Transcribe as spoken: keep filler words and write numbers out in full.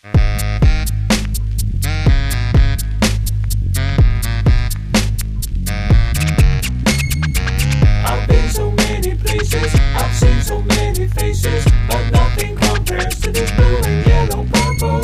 I've been so many places, I've seen so many faces, but nothing compares to this blue and yellow purple.